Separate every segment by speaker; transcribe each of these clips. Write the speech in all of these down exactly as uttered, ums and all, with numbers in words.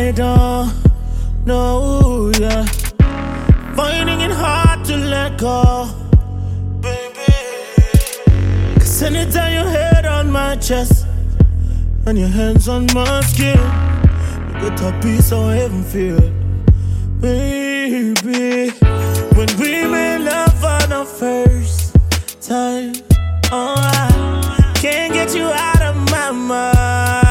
Speaker 1: I don't know, yeah. Finding it hard to let go, baby. Cause anytime your head on my chest and your hands on my skin, you get a piece of heaven feel, baby. When we made love for the first time, oh, I can't get you out of my mind.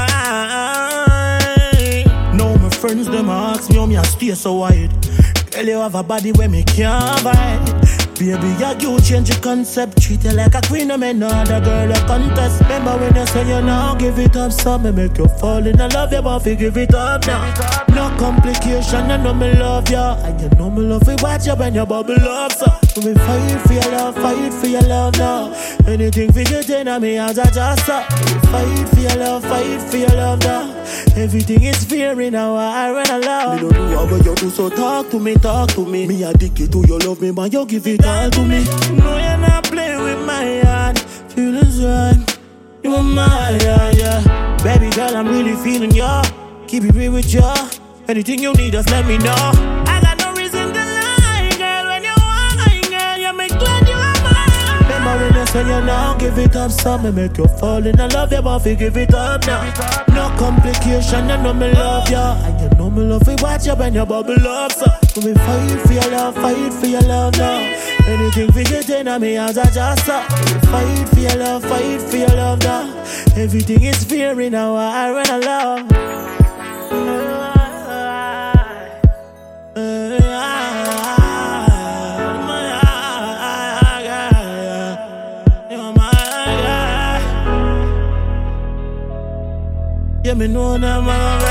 Speaker 1: Now my friends, them ask me how me I stay so wide. Girl, you have a body where me can't buy. Baby, yeah, you change your concept. Treat you like a queen, I mean no other girl a contest. Remember when you say you now give it up, so me make you fall in love, you but fi give it up now. No complication, you know me love you, and you know me love you, watch you when you bubble up. So we fight for your love, fight for your love now. Anything for get in me as a just up. We fight for your love, fight for your love now. Everything is fair in our I run along. Me don't know how you do, so talk to me, talk to me. Me addicted to your love, me man, you give it all to me. No, you're not playing with my heart. Feelings right, you are mine, yeah, yeah. Baby girl, I'm really feeling ya. Keep it real with ya. Anything you need, just let me know. I got no reason to lie, girl. When you want, girl, you make glad you are mine. Remember when you say you now give it up, so me make you fall in love, you but fi give it up now. No complication, you know me love ya, and you know me love you, watch you when you bubble up. So we fight for your love, fight for your love now. Anything for get in me as a just up. We fight for your love, fight for your love now. Everything is fair in our I run along. Yeah, me know that, man.